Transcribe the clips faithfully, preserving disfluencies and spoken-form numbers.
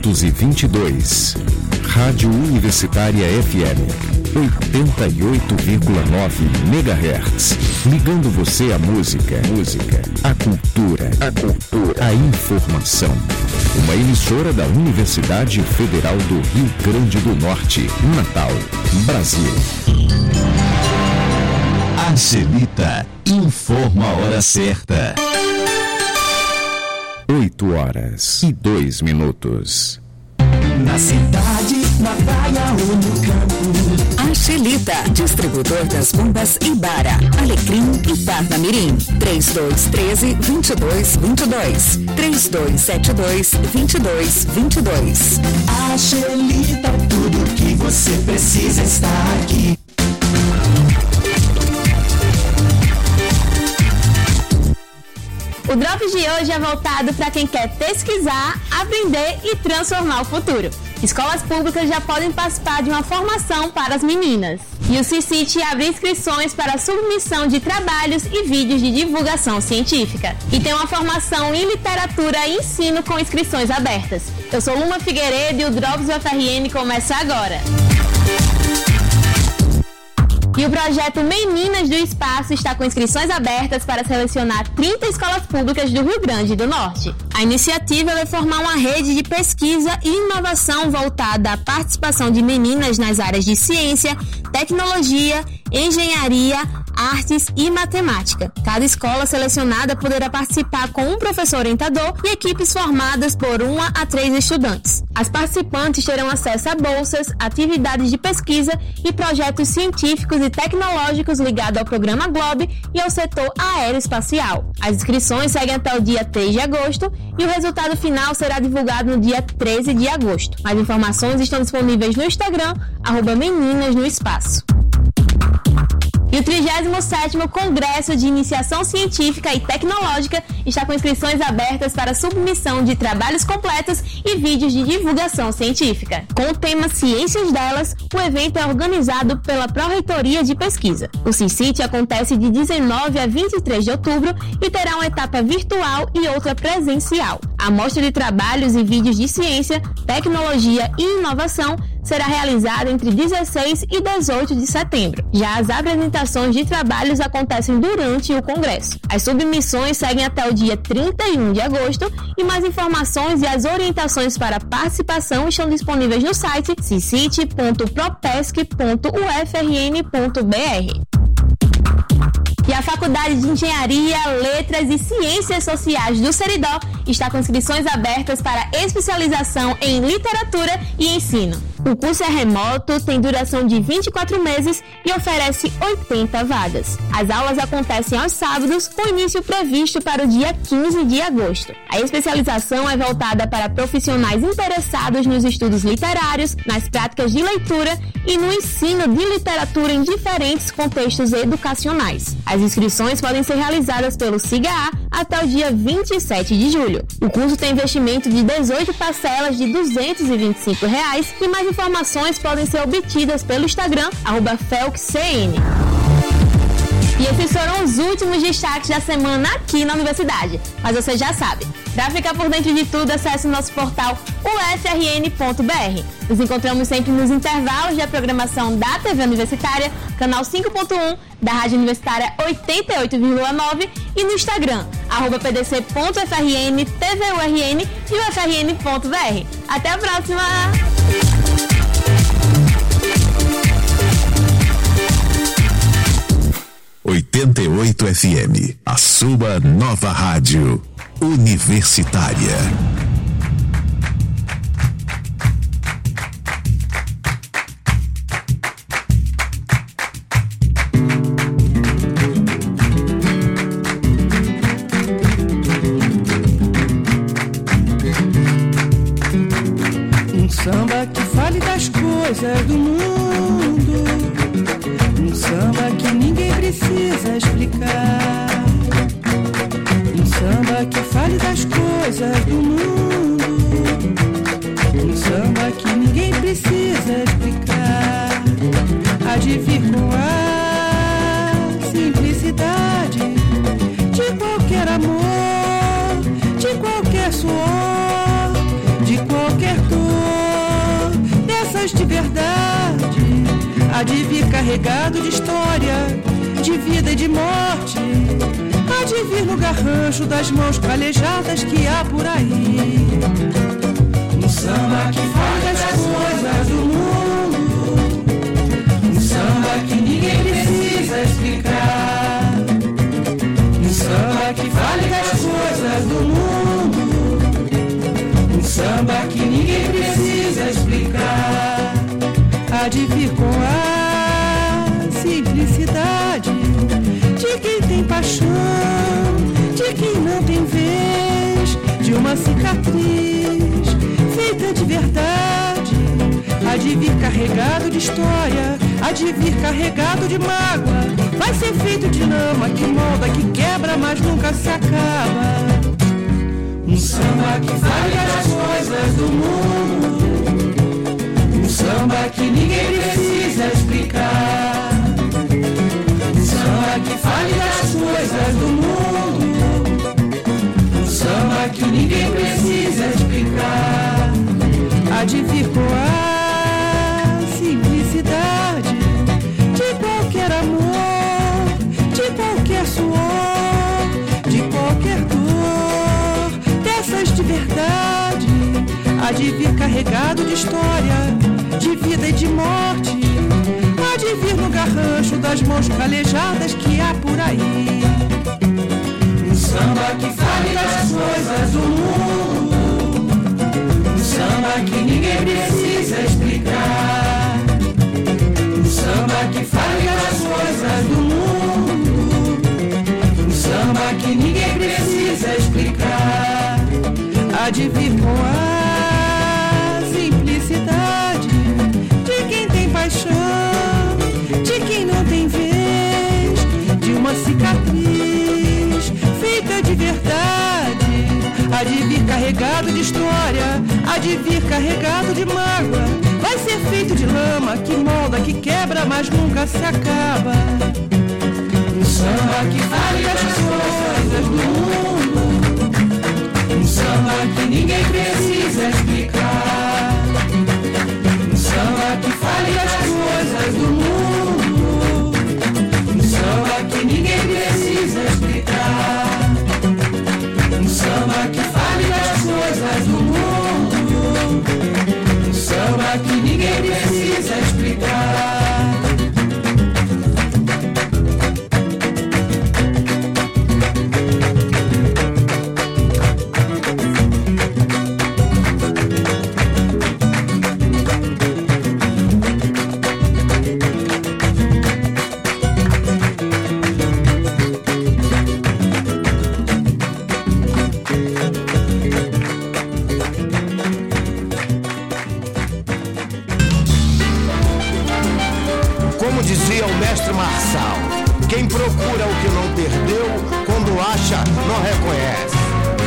quinhentos e vinte e dois. Rádio Universitária F M, oitenta e oito vírgula nove megahertz. Ligando você à música, música, à cultura, a cultura, a informação. Uma emissora da Universidade Federal do Rio Grande do Norte, Natal, Brasil. Angelita informa a hora certa. oito horas e dois minutos. Na cidade, na praia ou no campo. Angelita, distribuidor das bombas Ibara, Alecrim e Parnamirim. trinta e dois, treze, vinte e dois, vinte e dois. trinta e dois, setenta e dois, vinte e dois, vinte e dois. Angelita, tudo que você precisa está aqui. O Drops de hoje é voltado para quem quer pesquisar, aprender e transformar o futuro. Escolas públicas já podem participar de uma formação para as meninas. E o CICIT abre inscrições para a submissão de trabalhos e vídeos de divulgação científica. E tem uma formação em literatura e ensino com inscrições abertas. Eu sou Luma Figueiredo e o Drops U F R N começa agora. E o projeto Meninas do Espaço está com inscrições abertas para selecionar trinta escolas públicas do Rio Grande do Norte. A iniciativa vai formar uma rede de pesquisa e inovação voltada à participação de meninas nas áreas de ciência, tecnologia, engenharia, artes e matemática. Cada escola selecionada poderá participar com um professor orientador e equipes formadas por uma a três estudantes. As participantes terão acesso a bolsas, atividades de pesquisa e projetos científicos e tecnológicos ligados ao programa Globe e ao setor aeroespacial. As inscrições seguem até o dia três de agosto e o resultado final será divulgado no dia treze de agosto. Mais informações estão disponíveis no Instagram, arroba Meninas no Espaço. E o trigésimo sétimo Congresso de Iniciação Científica e Tecnológica está com inscrições abertas para submissão de trabalhos completos e vídeos de divulgação científica. Com o tema Ciências Delas, o evento é organizado pela Pró-Reitoria de Pesquisa. O CICIT acontece de dezenove a vinte e três de outubro e terá uma etapa virtual e outra presencial. A mostra de trabalhos e vídeos de ciência, tecnologia e inovação será realizada entre dezesseis e dezoito de setembro. Já as apresentações de trabalhos acontecem durante o Congresso. As submissões seguem até o dia trinta e um de agosto e mais informações e as orientações para participação estão disponíveis no site cicit ponto propesc ponto u f r n ponto b r. E a Faculdade de Engenharia, Letras e Ciências Sociais do Seridó está com inscrições abertas para especialização em literatura e ensino. O curso é remoto, tem duração de vinte e quatro meses e oferece oitenta vagas. As aulas acontecem aos sábados, com início previsto para o dia quinze de agosto. A especialização é voltada para profissionais interessados nos estudos literários, nas práticas de leitura e no ensino de literatura em diferentes contextos educacionais. As inscrições podem ser realizadas pelo SIGA A até o dia vinte e sete de julho. O curso tem investimento de dezoito parcelas de duzentos e vinte e cinco reais e mais informações podem ser obtidas pelo Instagram, arroba felcn. E esses foram os últimos destaques da semana aqui na universidade. Mas você já sabe, para ficar por dentro de tudo, acesse o nosso portal u f r n ponto b r. Nos encontramos sempre nos intervalos da programação da T V Universitária, canal cinco ponto um, da Rádio Universitária oitenta e oito vírgula nove e no Instagram, arroba p d c ponto f r n, t v u r n e u f r n ponto b r. Até a próxima! oitenta e oito F M, a sua nova rádio universitária. Um samba que fale das coisas do mundo, um samba que ninguém precisa explicar, um samba que fale das coisas do mundo, um samba que ninguém precisa explicar. Há de vir com a simplicidade de qualquer amor, de qualquer suor, de qualquer dor. há de vir carregado de história, de vida e de morte, há de vir no garrancho das mãos calejadas que há por aí. Um samba que fala das coisas do mundo, um samba que ninguém precisa explicar, um samba que fale das coisas do mundo, um samba que ninguém precisa explicar, há de vir com a simplicidade de quem tem paixão, de quem não tem vez, de uma cicatriz feita de verdade, há de vir carregado de história, há de vir carregado de mágoa, vai ser feito de lama que molda, que quebra, mas nunca se acaba. Um samba que fale das coisas do mundo, um samba que ninguém precisa explicar, um samba que fale das coisas do mundo, um samba que ninguém precisa explicar, há de vir com a simplicidade de qualquer amor, de qualquer suor, de qualquer dor, dessas de verdade, há de vir carregado de história, de vida e de morte, há de vir no garrancho das mãos calejadas que há por aí. Um samba que fale das coisas do mundo, um samba que ninguém precisa explicar, um samba que fale das coisas do mundo, um samba que ninguém precisa explicar, há de vir com a simplicidade de quem tem paixão, de quem não tem vez, de uma cicatriz feita de verdade, há de vir carregado de história, há de vir carregado de mágoa, vai ser feito de lama que molda, que quebra, mas nunca se acaba. Um samba que fale das coisas do mundo, um samba que ninguém precisa explicar, um samba que fale das coisas do mundo, um samba que ninguém precisa explicar, um samba que fale das coisas do mundo, um samba que ninguém precisa explicar. Quem procura o que não perdeu, quando acha, não reconhece.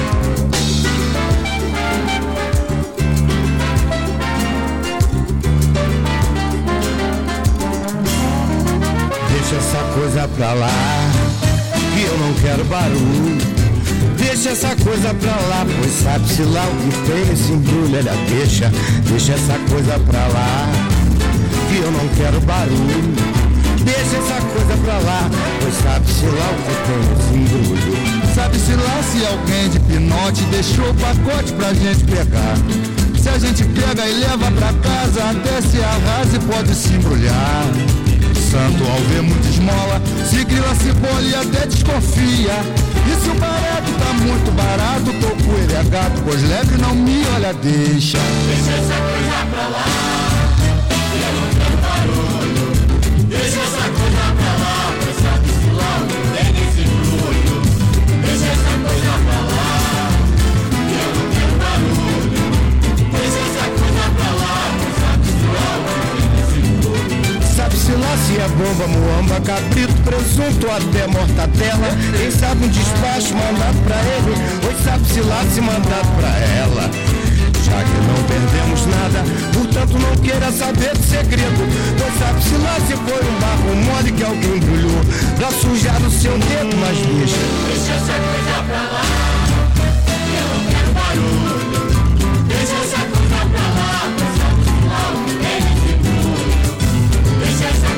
Deixa essa coisa pra lá, que eu não quero barulho. Deixa essa coisa pra lá, pois sabe-se lá o que tem nesse embrulho. Olha, deixa, deixa essa coisa pra lá, que eu não quero barulho. Deixa essa coisa pra lá, pois sabe-se lá o que tem nesse embrulho. Sabe-se lá se alguém de pinote deixou o pacote pra gente pegar. Se a gente pega e leva pra casa, até se arrasa e pode se embrulhar. Santo ao ver muita esmola, se grila, se bola e até desconfia. E se o barato tá muito barato, tô com ele é gato, pois leve não me olha, deixa. Deixa essa coisa pra lá, eu não quero barulho. Deixa essa coisa pra lá, pois sabe-se lá o que tem nesse embrulho. Deixa essa coisa pra lá, eu não quero barulho. Deixa essa coisa pra lá, pois sabe-se lá o que tem nesse embrulho. Sabe-se lá se é bomba, muamba, cabrito, presunto, até mortadela. Quem sabe um despacho mandado pra ele, pois sabe-se lá se mandado pra ela. Já que não perdemos nada, portanto não queira saber do segredo, pois sabe-se lá se foi um barro mole que alguém embrulhou pra sujar o seu dedo, mas deixa. Deixa essa coisa pra lá, eu não quero barulho. Deixa essa coisa pra lá, pois sabe-se lá o que tem nesse embrulho. Deixa essa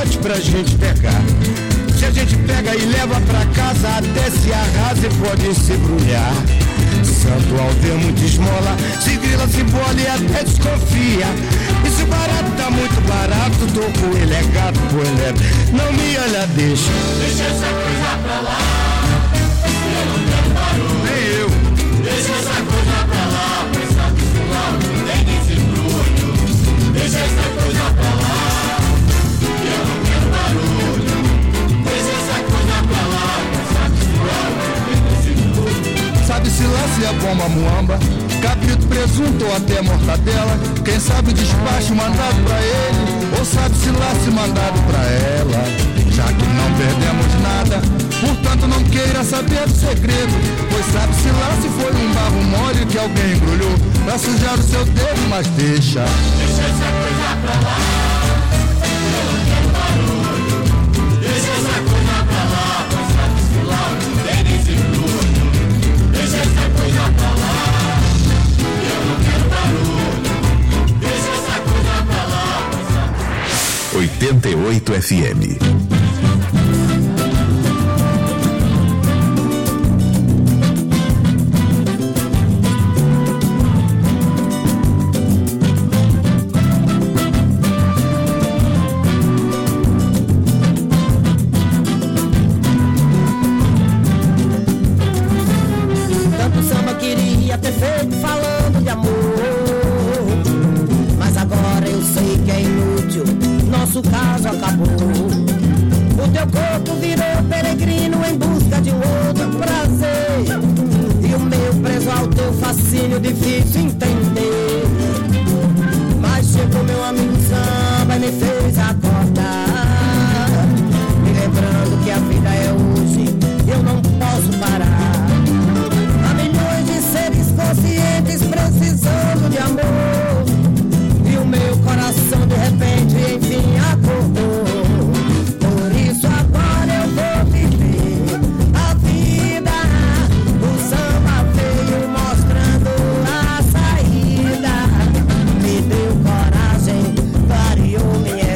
pacote pra gente pegar. Se a gente pega e leva pra casa, até se arrasa e pode se brulhar. Santo ao ver muita esmola, se grila, se bola e até desconfia. E se o barato tá muito barato, tô com ele, é gato, pô, ele é... Não me olha, deixa. Deixa essa coisa pra lá, eu não quero barulho. Nem eu. Deixa essa coisa pra lá, pois sabe que lá não tem nesse brulho. Deixa essa coisa pra lá, eu não quero barulho. Deixa essa coisa pra lá, pois sabe que lá não tem nesse brulho. Sabe-se lá se é bomba muamba, cabrito, presunto ou até mortadela. Quem sabe o despacho mandado pra ele, ou sabe-se lá se mandado pra ela. Já que não perdemos nada, portanto não queira saber do segredo, pois sabe-se lá se foi um barro mole que alguém embrulhou pra sujar o seu dedo, mas deixa. Deixa essa coisa pra lá, eu não quero barulho. Deixa essa coisa pra lá, pois sabe-se lá não tem nesse brulho. Deixa essa coisa pra lá, eu não quero barulho. Deixa essa coisa pra lá, pois sabe-se... oitenta e oito F M. Nosso caso acabou. O teu corpo virou peregrino em busca de um outro prazer, e o meu preso ao teu fascínio, difícil entender. Mas chegou meu amigo samba e me fez acordar, me lembrando que a vida é hoje, eu não posso parar. Há milhões de seres conscientes precisando de amor, e o meu coração de repente enfim acordou. Por isso agora eu vou viver a vida. O samba veio mostrando a saída, me deu coragem, variou minha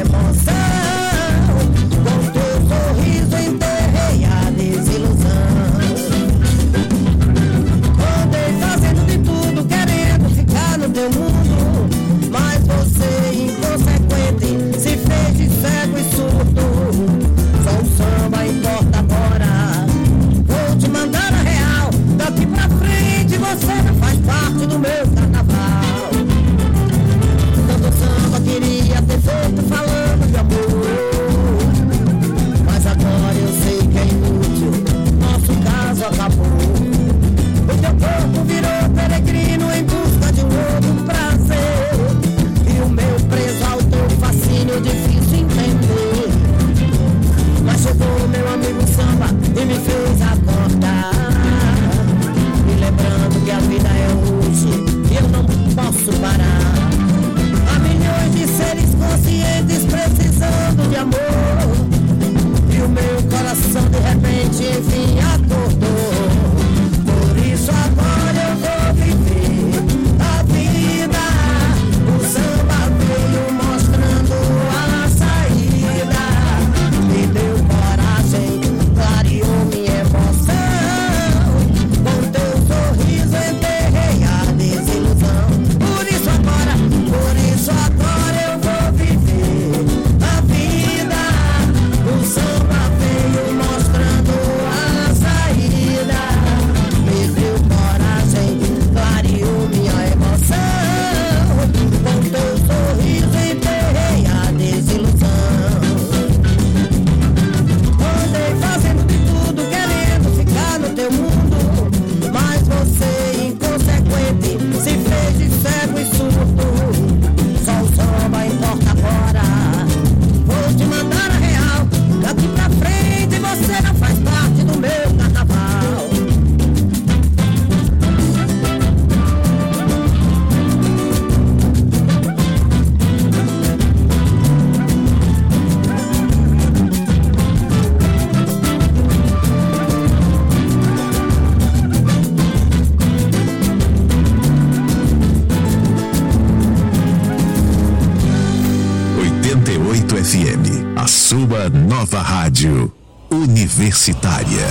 sua nova rádio universitária.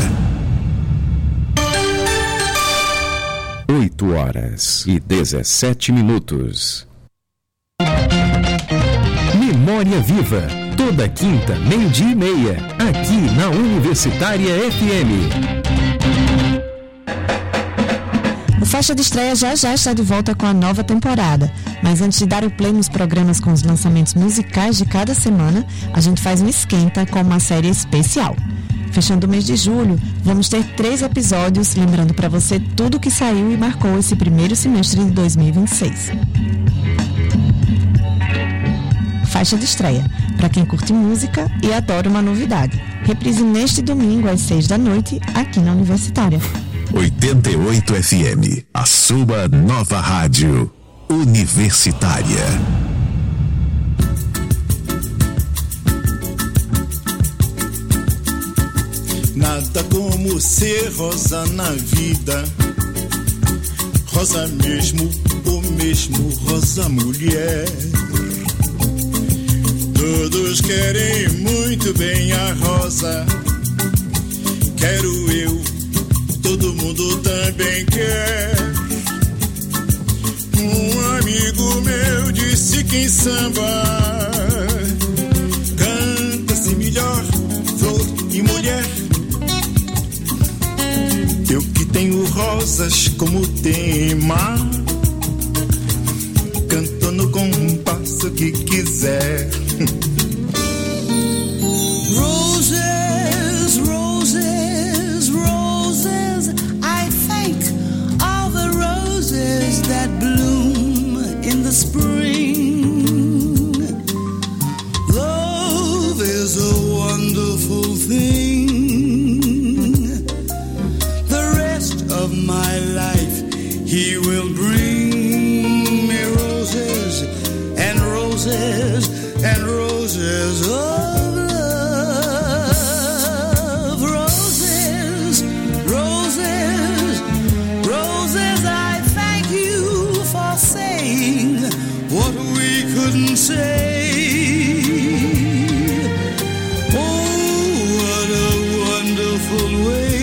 oito horas e dezessete minutos. Memória Viva, toda quinta, meio-dia e meia, aqui na Universitária F M. O Faixa de Estreia já já está de volta com a nova temporada. Mas antes de dar o play nos programas com os lançamentos musicais de cada semana, a gente faz um esquenta com uma série especial. Fechando o mês de julho, vamos ter três episódios, lembrando para você tudo que saiu e marcou esse primeiro semestre de dois mil e vinte e seis. Faixa de Estreia, para quem curte música e adora uma novidade. Reprise neste domingo às seis da noite, aqui na Universitária. oitenta e oito F M, a sua nova rádio universitária. Nada como ser rosa na vida, rosa mesmo, ou mesmo rosa mulher. Todos querem muito bem a rosa, quero eu, todo mundo também quer. Um amigo meu disse que em samba canta-se melhor flor e mulher. Eu que tenho rosas como tema, canto no compasso que quiser. Roses, roses, roses, I thank all the roses that bloom in the spring. Love is a wonderful thing. The rest of my life he will bring me roses and roses and roses of love. Roses, roses, roses, I thank you for saying what we couldn't say. Oh, what a wonderful way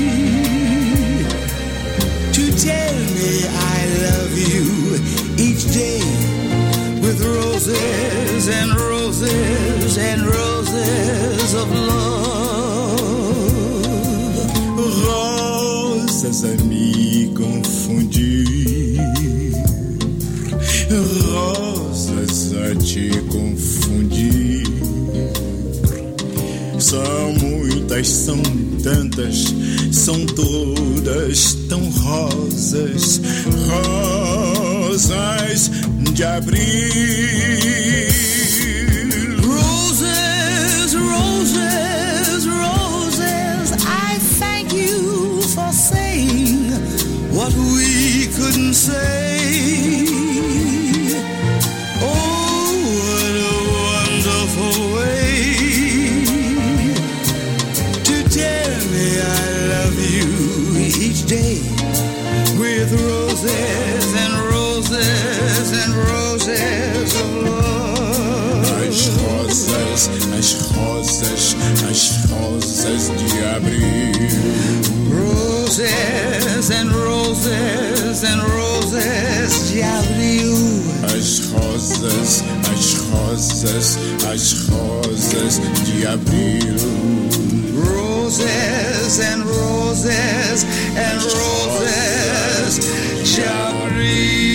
to tell me I love you each day. With roses and roses and roses of love. Rosas a me confundir, rosas a te confundir. São muitas, são tantas, são todas tão rosas, rosas de abril. Roses, roses, roses, I thank you for saying what we couldn't say. Oh, what a wonderful way to tell me I love you each day. With roses and roses and roses of love. As rosas, as rosas, as rosas de abril. Roses and roses and roses de abril. As rosas, as rosas, as rosas de abril. Roses and roses and roses de abril.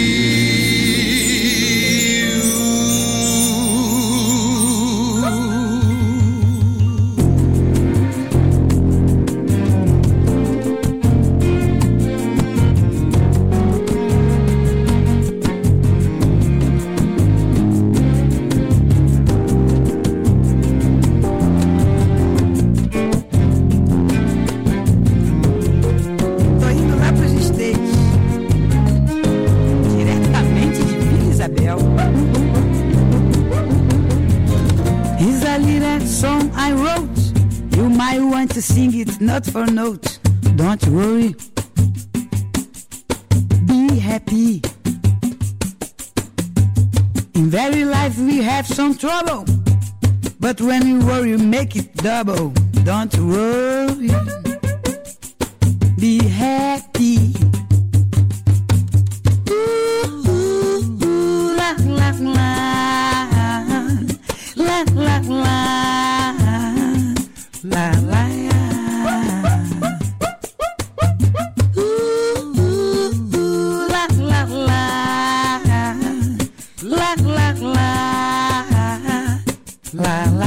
To sing it note for note. Don't worry, be happy. In very life we have some trouble, But when you worry, make it double. Don't worry, be happy. Ooh, ooh, ooh, la la la, la la la, la la. Ooh, ooh, ooh, la la la, la la la, la la.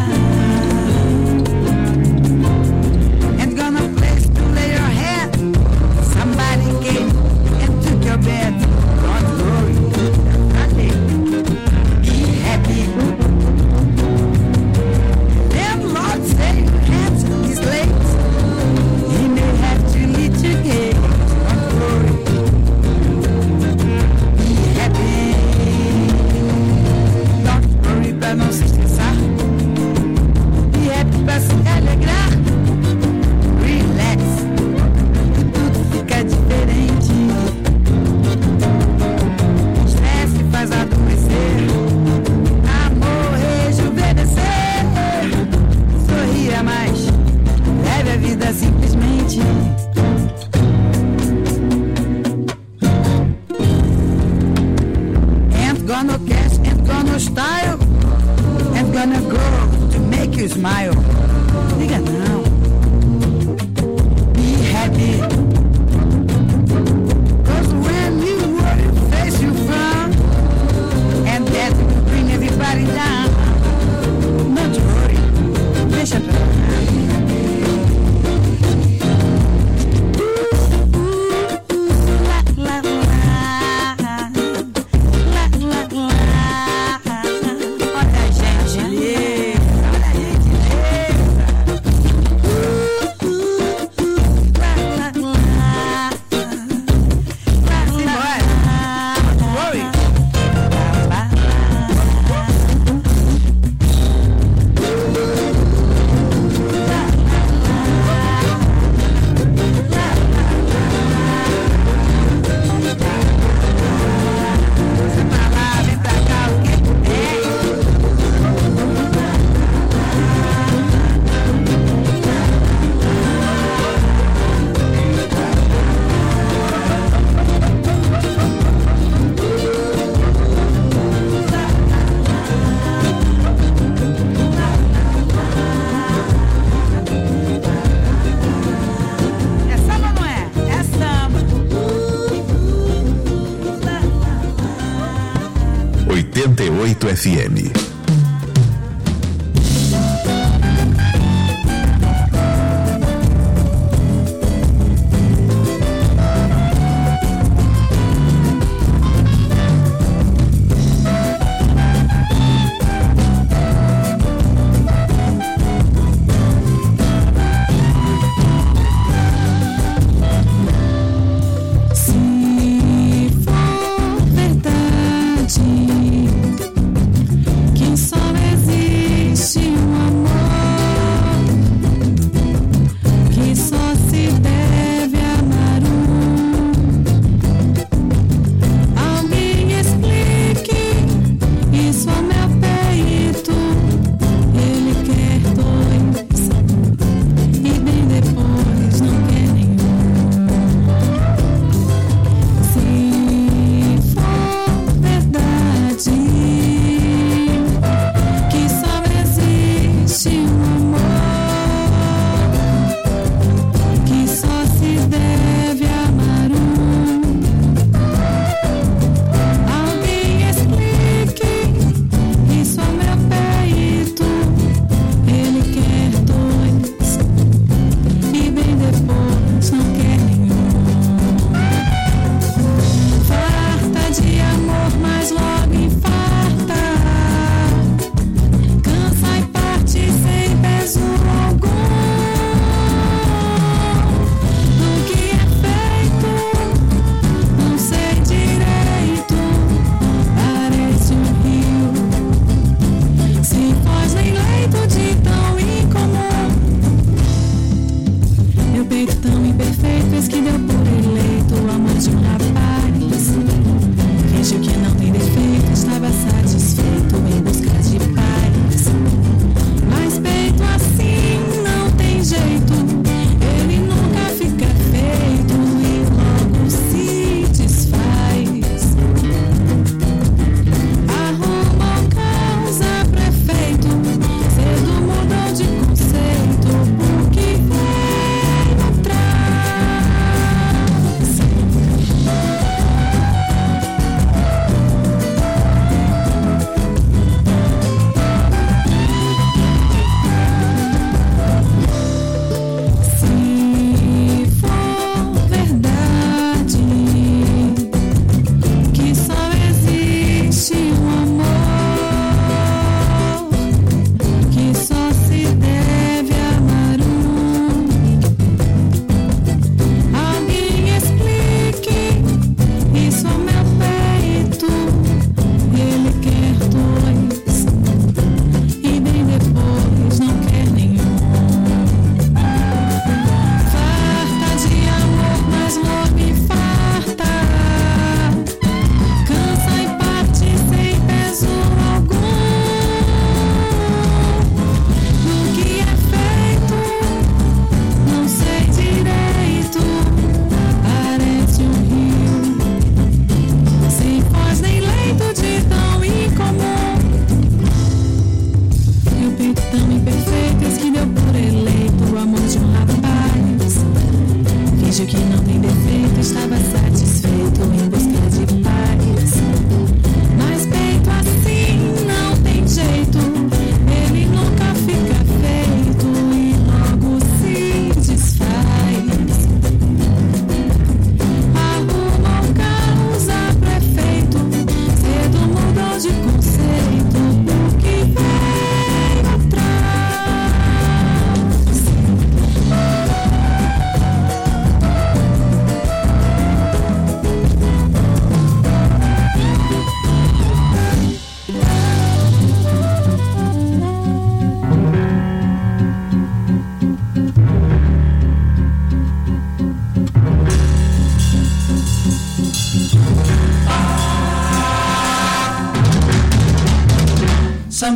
oitenta e oito F M.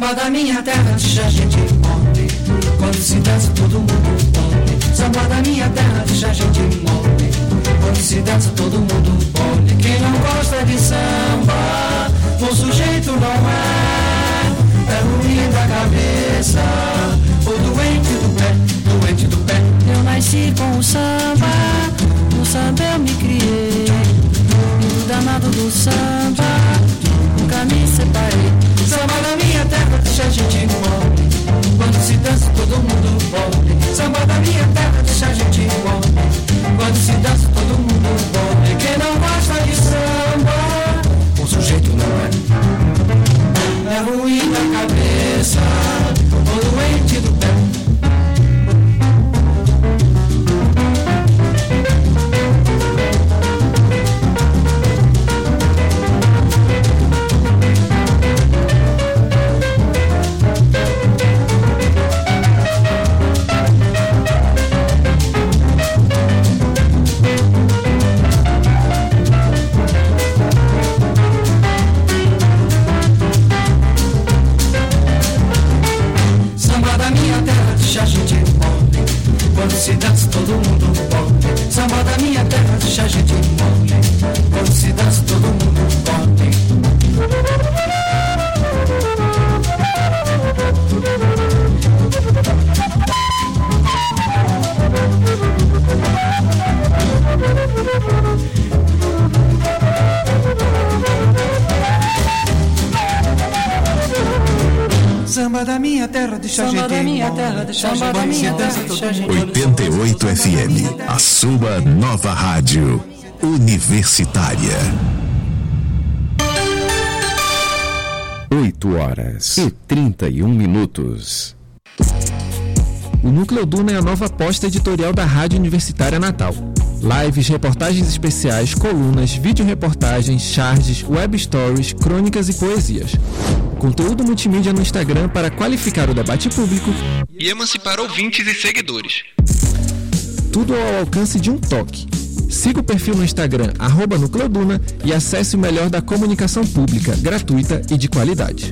Samba da minha terra deixa a gente mole. Quando se dança todo mundo mole. Samba da minha terra deixa a gente mole. Quando se dança todo mundo mole. Quem não gosta de samba, bom sujeito não é. É ruim da cabeça, ou doente do pé, doente do pé. Eu nasci com o samba, no samba eu me criei. E o danado do samba, nunca me separei. Samba da minha terra deixa a gente mole. Quando se dança todo mundo mole. Samba da minha terra deixa a gente mole. Quando se dança todo mundo mole. Quem não gosta de samba, o sujeito não é. É ruim da cabeça, ou doente do pé. Deixa a gente mole. Quando se dança todo mundo mole. Samba da minha terra deixa a gente mole. Quando se dança todo mundo mole. Samba da minha terra deixa a gente mole. Samba da minha terra deixa a gente mole. oitenta e oito F M, a sua nova rádio universitária. oito horas e trinta e um minutos. O Núcleo Duna é a nova aposta editorial da Rádio Universitária Natal. Lives, reportagens especiais, colunas, vídeo-reportagens, charges, web stories, crônicas e poesias. Conteúdo multimídia no Instagram para qualificar o debate público e emancipar ouvintes e seguidores. Tudo ao alcance de um toque. Siga o perfil no Instagram, arroba Nucleoduna, e acesse o melhor da comunicação pública, gratuita e de qualidade.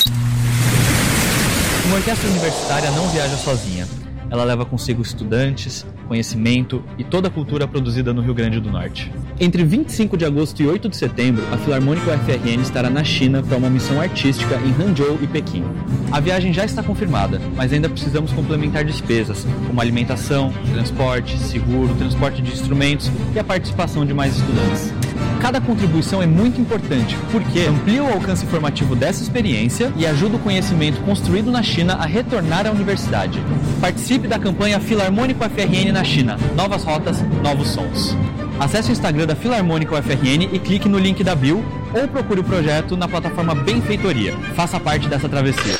Uma orquestra universitária não viaja sozinha. Ela leva consigo estudantes, conhecimento e toda a cultura produzida no Rio Grande do Norte. Entre vinte e cinco de agosto e oito de setembro, a Filarmônica U F R N estará na China para uma missão artística em Hangzhou e Pequim. A viagem já está confirmada, mas ainda precisamos complementar despesas, como alimentação, transporte, seguro, transporte de instrumentos e a participação de mais estudantes. Cada contribuição é muito importante, porque amplia o alcance informativo dessa experiência e ajuda o conhecimento construído na China a retornar à universidade. Participe da campanha Filarmônica U F R N na China. Novas rotas, novos sons. Acesse o Instagram da Filarmônica U F R N e clique no link da bio ou procure o projeto na plataforma Benfeitoria. Faça parte dessa travessia.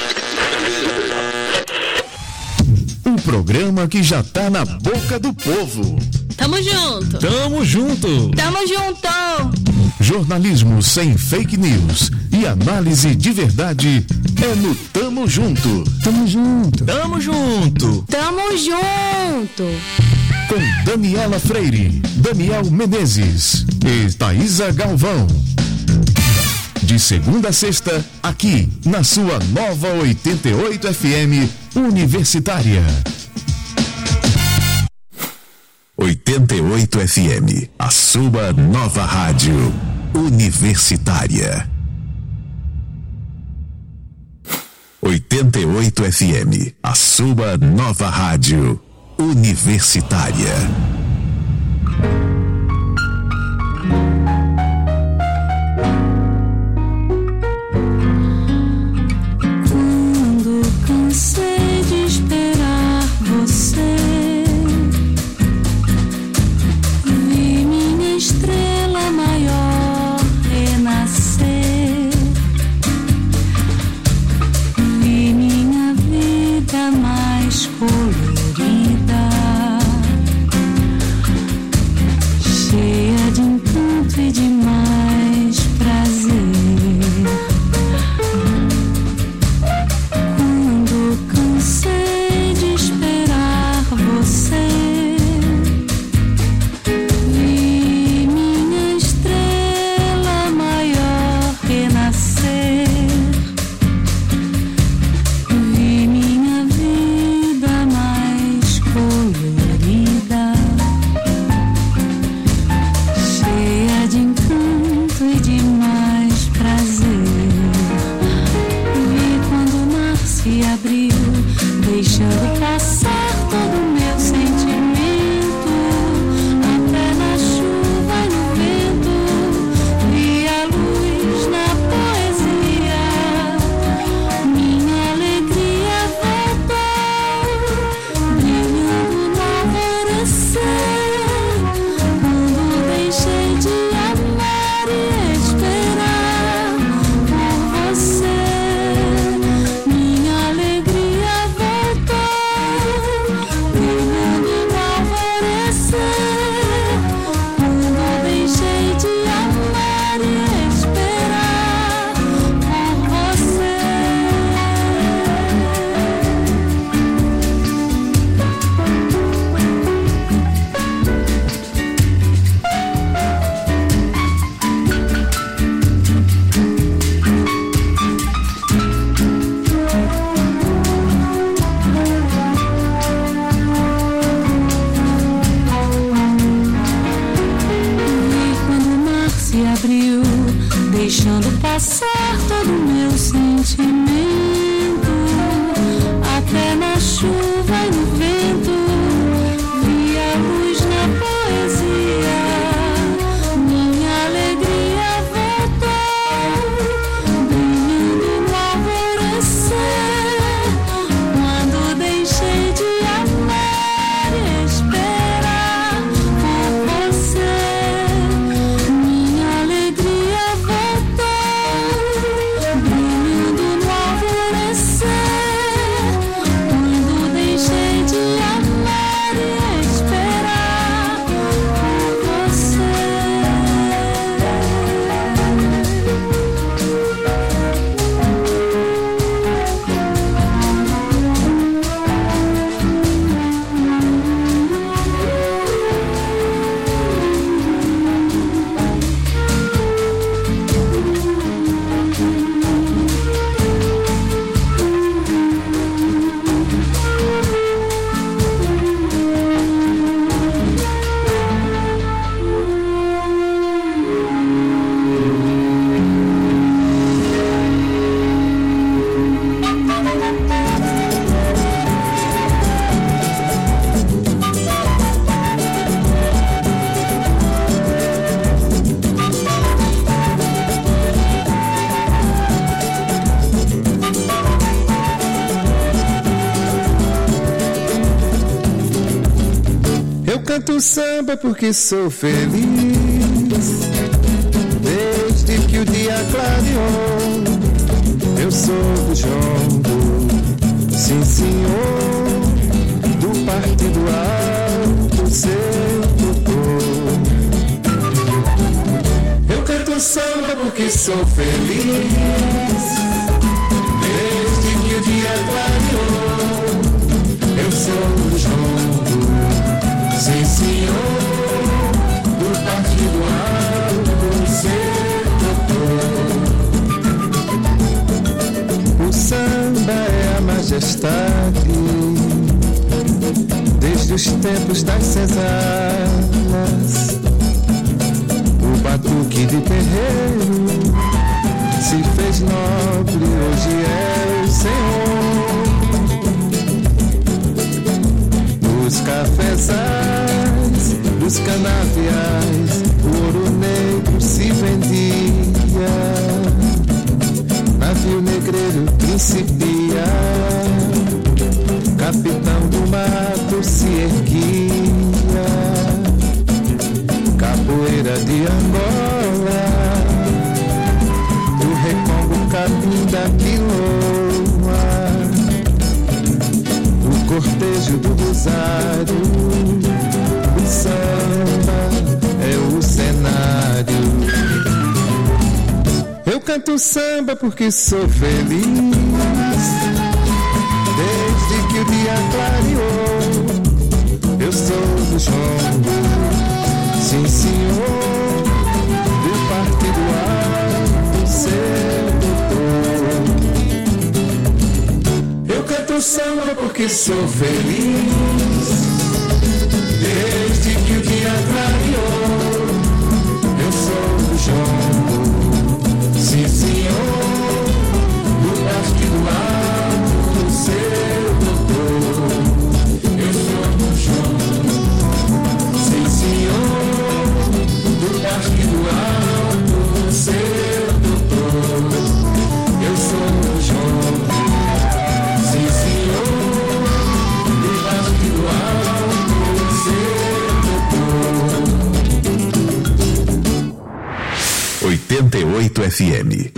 Um programa que já tá na boca do povo. Tamo junto. Tamo junto. Tamo junto. Jornalismo sem fake news e análise de verdade é no Tamo Junto. Tamo junto. Tamo junto. Tamo junto. Com Daniela Freire, Daniel Menezes e Thaísa Galvão. De segunda a sexta, aqui na sua nova oitenta e oito F M Universitária. oitenta e oito F M, a sua nova rádio universitária. oitenta e oito F M, a sua nova rádio universitária. Quando cansei de esperar você, vi minha estrela maior renascer, vi minha vida mais colorida, cheia de encanto e de mais prazer. Quando cansei de esperar você, vi minha estrela maior renascer, deixando passar todo o meu sentimento. Até na chuva e no vento, vi a luz na poesia. Minha alegria voltou, brilhando no alvorecer. Quando deixei de amar e esperar por você. Minha alegria voltou, brilhando no alvorecer. Quando deixei de amar e esperar por você. E quando o mar se abriu, deixando passar todo o meu sentimento. Até na chuva e no vento, vi a luz na poesia. Minha alegria voltou, brilhando no alvorecer. Quando deixei de amar e esperar por você. Minha alegria voltou, brilhando no alvorecer. Quando deixei de amar e esperar por você. Eu canto samba porque sou feliz, desde que o dia clareou. Eu sou do jongo, sim senhor, do partido alto, seu doutor. Eu canto samba porque sou feliz, desde que o dia clareou. Eu sou do jongo, sim senhor, do partido alto, seu doutor. O samba é a majestade, desde os tempos das senzalas. O batuque de terreiro se fez nobre, hoje é o senhor. Os cafezais, dos canaviais, o ouro negro se vendia. Navio negreiro principia, capitão do mato se erguia. Capoeira de Angola, do Recongo, capim da Piloa. O cortejo do rosário, o samba é o cenário. Eu canto samba porque sou feliz, desde que o dia clareou. Eu sou do jongo, sim senhor, do partido alto, seu doutor. Eu canto samba porque sou feliz, desde que o dia clareou. Eu sou do jongo, sim senhor, do partido alto, seu doutor. oitenta e oito F M.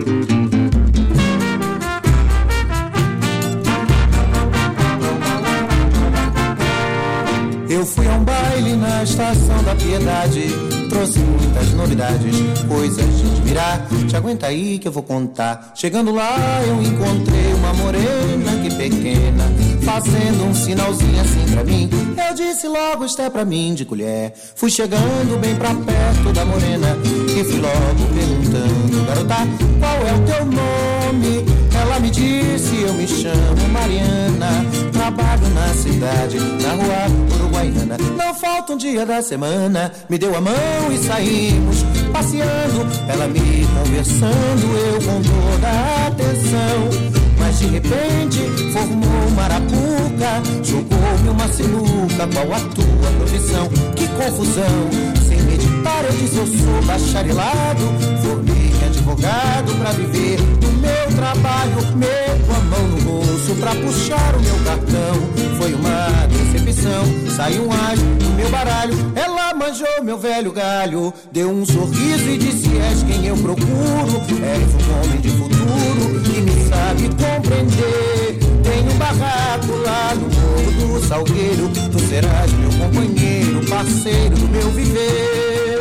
Eu fui a um baile na Estação da Piedade, trouxe muitas novidades, coisas de admirar. Te aguenta aí que eu vou contar. Chegando lá eu encontrei uma morena que pequena, fazendo um sinalzinho assim pra mim. Eu disse logo, isto é pra mim de colher. Fui chegando bem pra perto da morena e fui logo perguntando: garota, qual é o teu nome? Ela me disse, eu me chamo Mariana, trabalho na cidade, na rua Uruguaiana. Não falta um dia da semana, me deu a mão e saímos passeando, ela me conversando, eu com toda a atenção. Mas de repente formou uma arapuca, jogou-me uma sinuca, qual a tua profissão? Que confusão, sem meditar eu disse eu sou bacharelado, formei advogado pra viver do meu trabalho, meto a mão no bolso pra puxar o meu cartão. Foi uma decepção, saiu um asno do meu baralho, ela manjou meu velho galho, deu um sorriso e disse: és quem eu procuro, és um homem de futuro que me sabe compreender. Tem um barraco lá no Morro do Salgueiro, tu serás meu companheiro, parceiro do meu viver.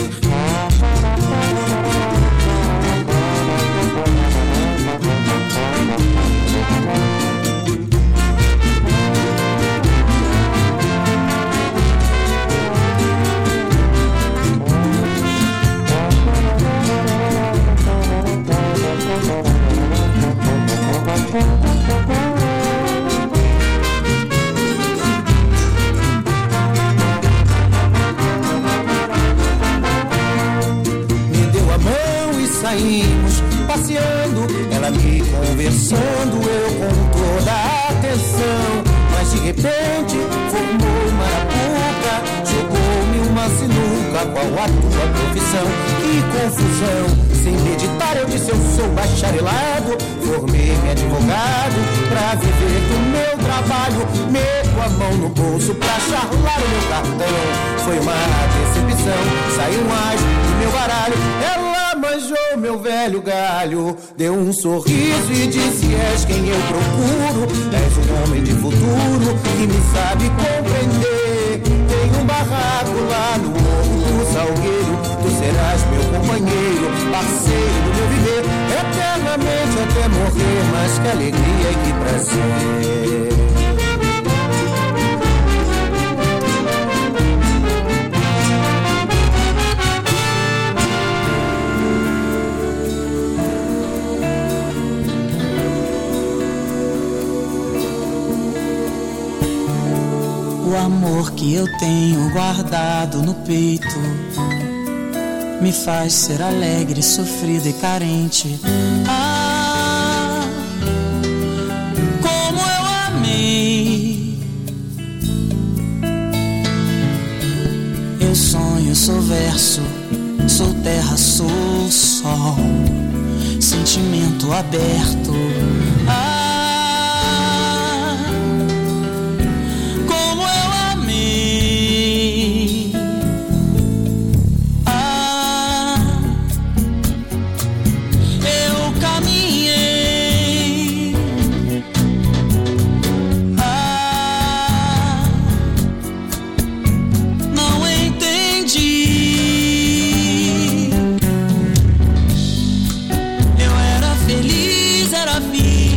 Saímos passeando, ela me conversando, eu com toda a atenção. Mas de repente formou uma arapuca, jogou-me uma sinuca, qual a tua profissão? Que confusão, sem meditar eu disse eu sou bacharelado, formei-me advogado pra viver do meu trabalho, meto a mão no bolso pra charlar o meu cartão. Foi uma decepção, saiu um asno do meu baralho, ela manjou meu velho galho, deu um sorriso e disse: és quem eu procuro, és um homem de futuro que me sabe compreender. Tem um barraco lá no Morro do Salgueiro, tu serás meu companheiro, parceiro do meu viver, eternamente até morrer. Mas que alegria e que prazer. O amor que eu tenho guardado no peito me faz ser alegre, sofrido e carente. Ah, como eu amei. Eu sonho, sou verso, sou terra, sou sol, sentimento aberto. Ah, feliz, era vida.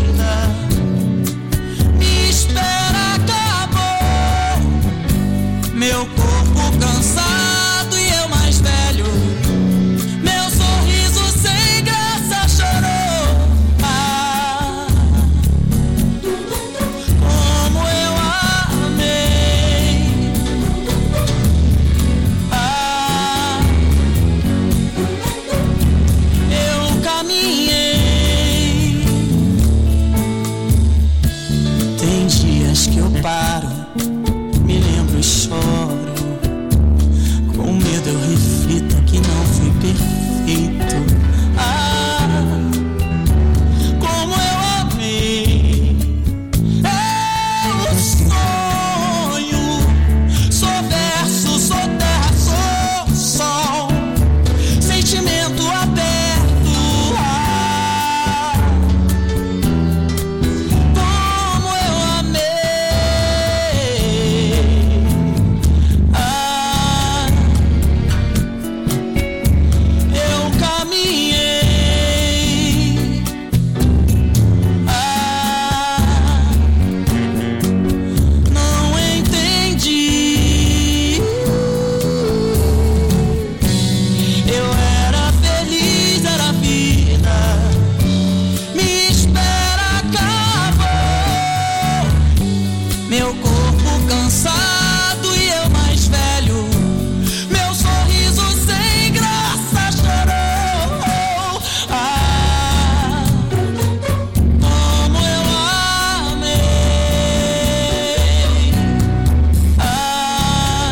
cansado e eu mais velho. Meu sorriso sem graça chorou. Ah, como eu amei. Ah,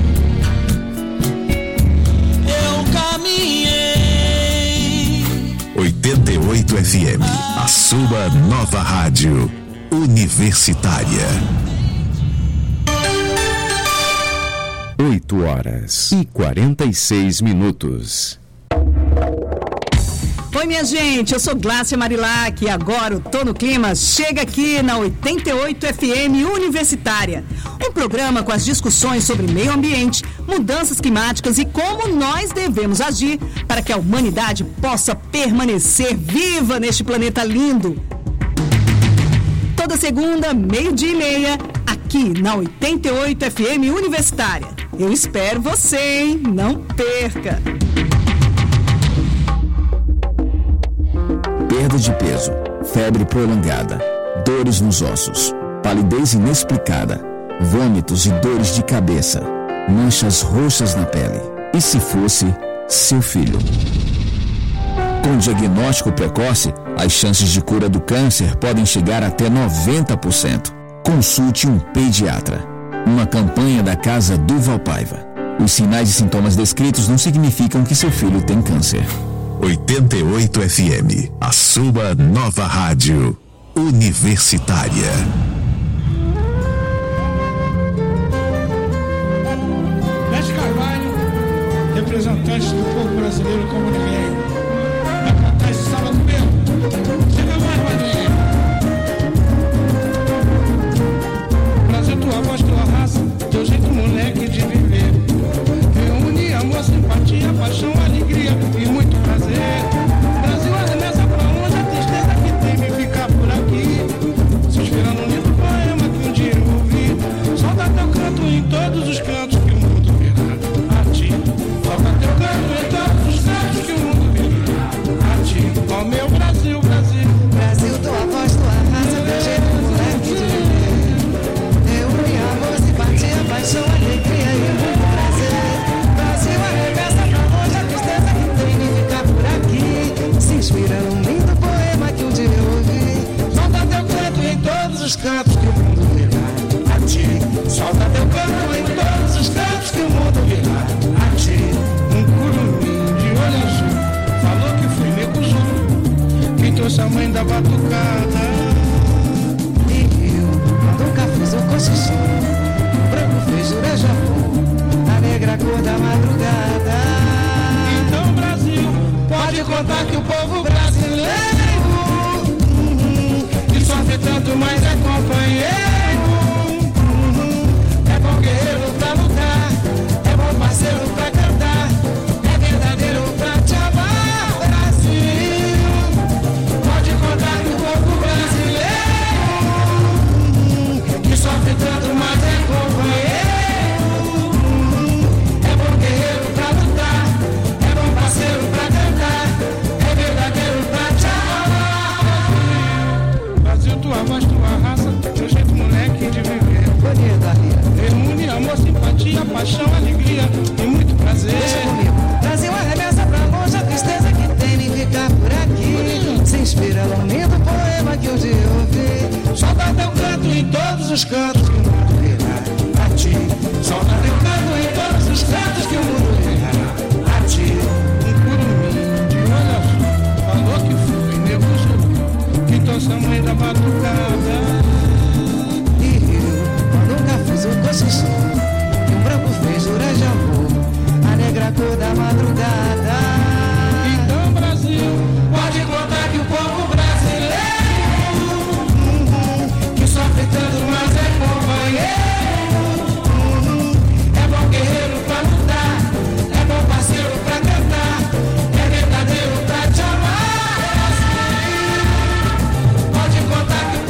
eu caminhei. oitenta e oito F M, a sua nova rádio universitária. oito horas e quarenta e seis minutos. Oi, minha gente, eu sou Glácia Marilac e agora o Tô no Clima chega aqui na oitenta e oito F M Universitária. Um programa com as discussões sobre meio ambiente, mudanças climáticas e como nós devemos agir para que a humanidade possa permanecer viva neste planeta lindo. Toda segunda, meio-dia e meia, aqui na oitenta e oito F M Universitária. Eu espero você, hein? Não perca! Perda de peso, febre prolongada, dores nos ossos, palidez inexplicada, vômitos e dores de cabeça, manchas roxas na pele. E se fosse seu filho? Com diagnóstico precoce, as chances de cura do câncer podem chegar até noventa por cento. Consulte um pediatra. Uma campanha da Casa Duval Paiva. Os sinais e sintomas descritos não significam que seu filho tem câncer. oitenta e oito F M, a sua nova rádio universitária. Bete Carvalho, representante do povo brasileiro como ninguém, vai cantar esse sábado mesmo. Chega mais, Marinha. Brasil, tua voz, tua raça, teu jeito moleque de viver. Reúne amor, simpatia, paixão, alegria e muito prazer. Brasil, arremessa pra longe a tristeza que tem de ficar por aqui. Se inspirando no livro poema que um dia eu ouvi. Solta teu canto em todos os cantos que o mundo virá a ti. Solta teu canto em todos os cantos que o mundo virá a ti. Ó meu Brasil, Brasil. Brasil, tua voz, tua raça, teu jeito moleque de viver. Reúne amor, simpatia, paixão, alegria e muito prazer. Brasil, arremessa pra longe a tristeza que tem de ficar por aqui. Se inspira num lindo poema que um dia eu ouvi. Solta teu canto em todos os cantos que o mundo virá a ti. Solta teu canto em todos os cantos que o mundo virá a ti. Um curumim de olho azul falou que fui Mecuzul, quem trouxe a mãe da batucada. E eu nunca fiz um cochichão. O branco fez jurejapô, a negra cor da madrugada. Então, Brasil, pode contar que o povo brasileiro uhum, que sofre tanto, mas é companheiro. Uhum, é bom guerreiro pra lutar, é bom parceiro pra cantar, é verdadeiro pra te amar, Brasil. Pode contar que o povo brasileiro uhum, que sofre tanto, mas é companheiro. Uhum, é bom guerreiro pra lutar, é bom parceiro pra cantar, é verdadeiro pra te amar. Brasil, tua voz, tua raça, teu jeito moleque de viver. Reúne amor, simpatia, paixão, alegria e muito prazer. Deixa comigo. Brasil, arremessa pra longe a tristeza que tem de ficar por aqui. Se inspira num lindo poema que um dia eu ouvi. Solta teu canto em todos os cantos que o mundo virá a ti. Solta teu canto em todos os cantos que o mundo virá a ti. Um curumim de olho azul falou que fui Mecuzul, que trouxe a mãe da batucada. E eu nunca fiz um cochichão. E um branco fez jurejapô, a negra cor da madrugada. Então, Brasil, pode contar que o povo brasileiro uhum, que sofre tanto, mas é companheiro. Uhum, é bom guerreiro pra lutar, é bom parceiro pra cantar, é verdadeiro pra te amar, Brasil. Pode contar que o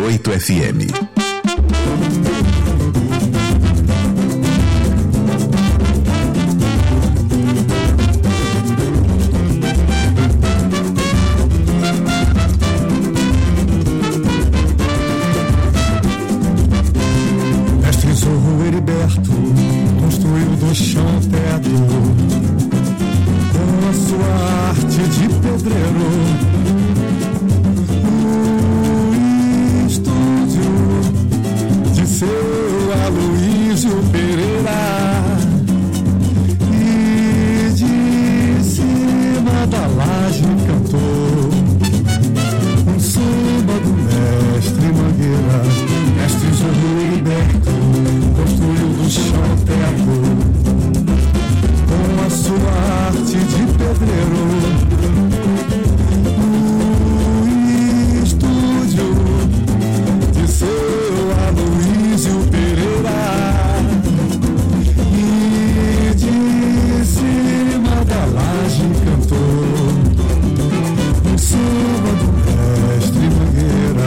oito F M. Mestre Zorro Heriberto construiu do chão teto com a sua arte de pedreiro. O estúdio de seu Aloísio Pereira, e de cima da laje cantou um samba do mestre Mangueira. Mestre Zorro Heriberto construiu do chão teto com a sua arte de pedreiro. O estúdio de seu Aloísio Pereira, e de cima da laje cantou um samba do mestre Mangueira.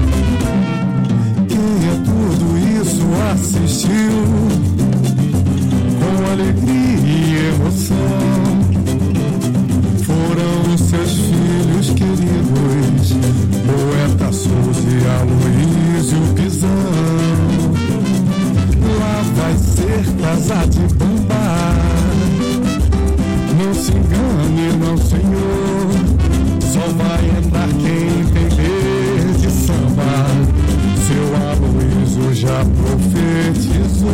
Quem a tudo isso assistiu com alegria e emoção foram os seus filhos queridos, poeta Souza e Aloísio Pisão. Lá vai ser casa de bamba, não se engane não senhor, só vai entrar quem entender de samba. Seu Aloísio já profetizou,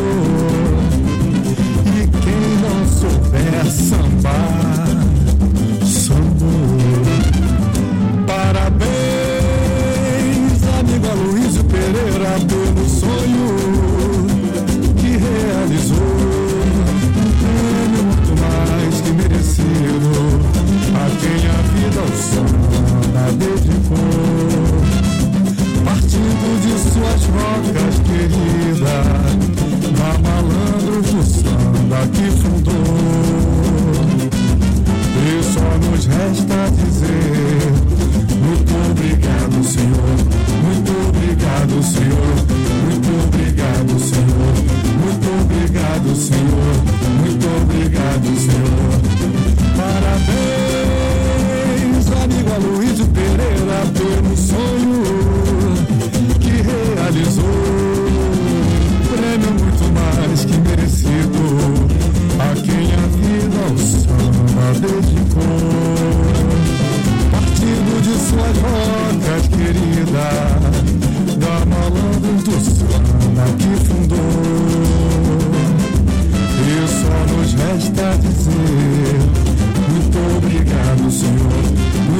e quem não souber sambar, sambou. Parabéns, amigo Aloísio Pereira, pelo sonho que realizou. Um prêmio muito mais que merecido a quem a vida ao samba dedicou. Partindo de suas rocas queridas, na malandro do samba que fundou. E só nos resta dizer